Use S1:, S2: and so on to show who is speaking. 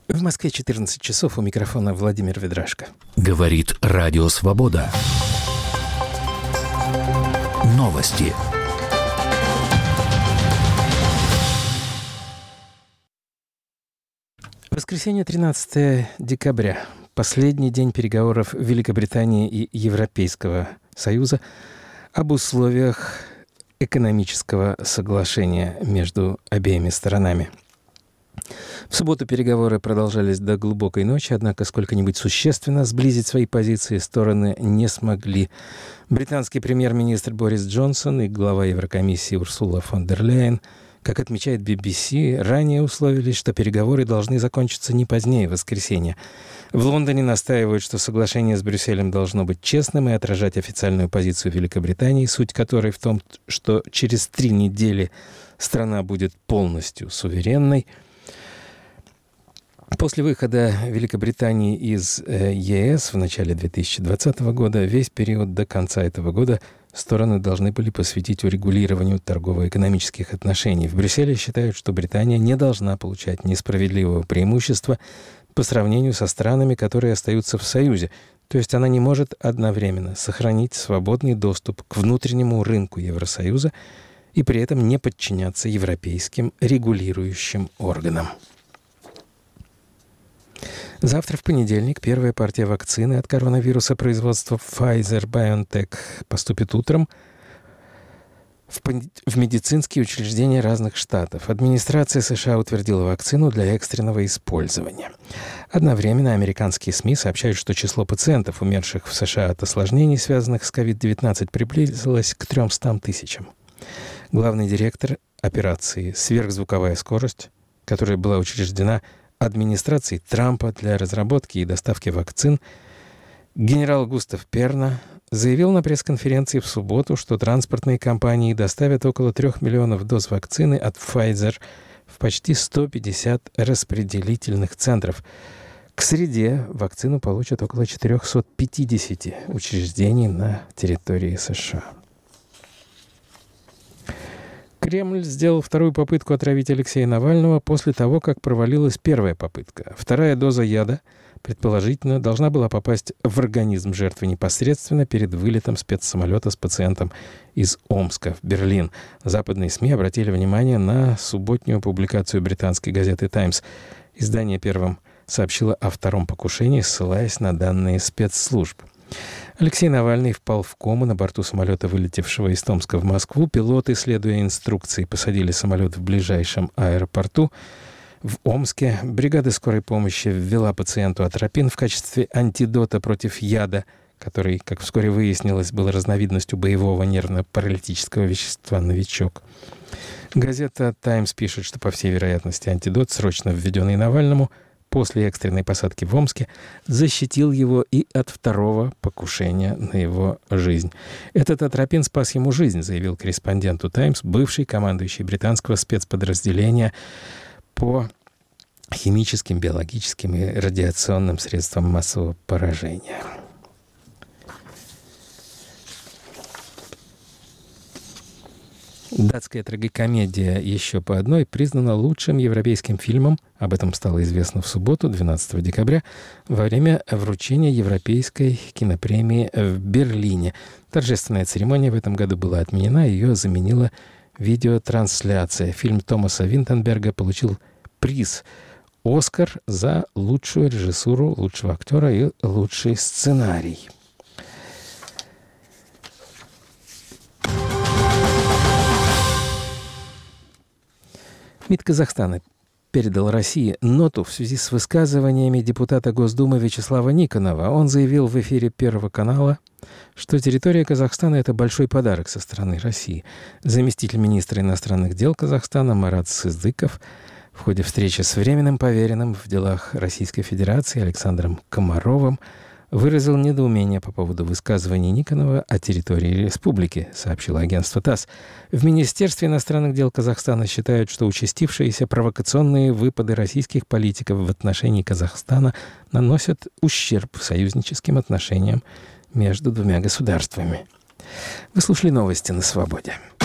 S1: В Москве 14 часов, у микрофона Владимир Ведрашко.
S2: Говорит Радио Свобода. Новости.
S1: Воскресенье, 13 декабря. Последний день переговоров Великобритании и Европейского Союза об условиях экономического соглашения между обеими сторонами. В субботу переговоры продолжались до глубокой ночи, однако сколько-нибудь существенно сблизить свои позиции стороны не смогли. Британский премьер-министр Борис Джонсон и глава Еврокомиссии Урсула фон дер Ляйен, как отмечает BBC, ранее условились, что переговоры должны закончиться не позднее воскресенья. В Лондоне настаивают, что соглашение с Брюсселем должно быть честным и отражать официальную позицию Великобритании, суть которой в том, что через 3 недели страна будет полностью суверенной. После выхода Великобритании из ЕС в начале 2020 года весь период до конца этого года стороны должны были посвятить урегулированию торгово-экономических отношений. В Брюсселе считают, что Британия не должна получать несправедливого преимущества по сравнению со странами, которые остаются в Союзе. То есть она не может одновременно сохранить свободный доступ к внутреннему рынку Евросоюза и при этом не подчиняться европейским регулирующим органам. Завтра, в понедельник, первая партия вакцины от коронавируса производства Pfizer-BioNTech поступит утром в медицинские учреждения разных штатов. Администрация США утвердила вакцину для экстренного использования. Одновременно американские СМИ сообщают, что число пациентов, умерших в США от осложнений, связанных с COVID-19, приблизилось к 300 тысячам. Главный директор операции «Сверхзвуковая скорость», которая была учреждена администрацией Трампа для разработки и доставки вакцин, генерал Густав Перна заявил на пресс-конференции в субботу, что транспортные компании доставят около 3 миллионов доз вакцины от Pfizer в почти 150 распределительных центров. К среде вакцину получат около 450 учреждений на территории США. Кремль сделал вторую попытку отравить Алексея Навального после того, как провалилась первая попытка. Вторая доза яда, предположительно, должна была попасть в организм жертвы непосредственно перед вылетом спецсамолета с пациентом из Омска в Берлин. Западные СМИ обратили внимание на субботнюю публикацию британской газеты «Таймс». Издание первым сообщило о втором покушении, ссылаясь на данные спецслужб. Алексей Навальный впал в кому на борту самолета, вылетевшего из Томска в Москву. Пилоты, следуя инструкции, посадили самолет в ближайшем аэропорту. В Омске бригада скорой помощи ввела пациенту атропин в качестве антидота против яда, который, как вскоре выяснилось, был разновидностью боевого нервно-паралитического вещества «Новичок». Газета «Таймс» пишет, что, по всей вероятности, антидот, срочно введенный Навальному, после экстренной посадки в Омске, защитил его и от второго покушения на его жизнь. Этот атропин спас ему жизнь, заявил корреспонденту «Таймс» бывший командующий британского спецподразделения по химическим, биологическим и радиационным средствам массового поражения. Датская трагикомедия «Еще по одной» признана лучшим европейским фильмом. Об этом стало известно в субботу, 12 декабря, во время вручения Европейской кинопремии в Берлине. Торжественная церемония в этом году была отменена, ее заменила видеотрансляция. Фильм Томаса Винтенберга получил приз «Оскар» за лучшую режиссуру, лучшего актера и лучший сценарий. МИД Казахстана передал России ноту в связи с высказываниями депутата Госдумы Вячеслава Никонова. Он заявил в эфире Первого канала, что территория Казахстана – это большой подарок со стороны России. Заместитель министра иностранных дел Казахстана Марат Сыздыков в ходе встречи с временным поверенным в делах Российской Федерации Александром Комаровым выразил недоумение по поводу высказываний Никонова о территории республики, сообщило агентство ТАСС. В Министерстве иностранных дел Казахстана считают, что участившиеся провокационные выпады российских политиков в отношении Казахстана наносят ущерб союзническим отношениям между двумя государствами. Вы слушали новости на «Свободе».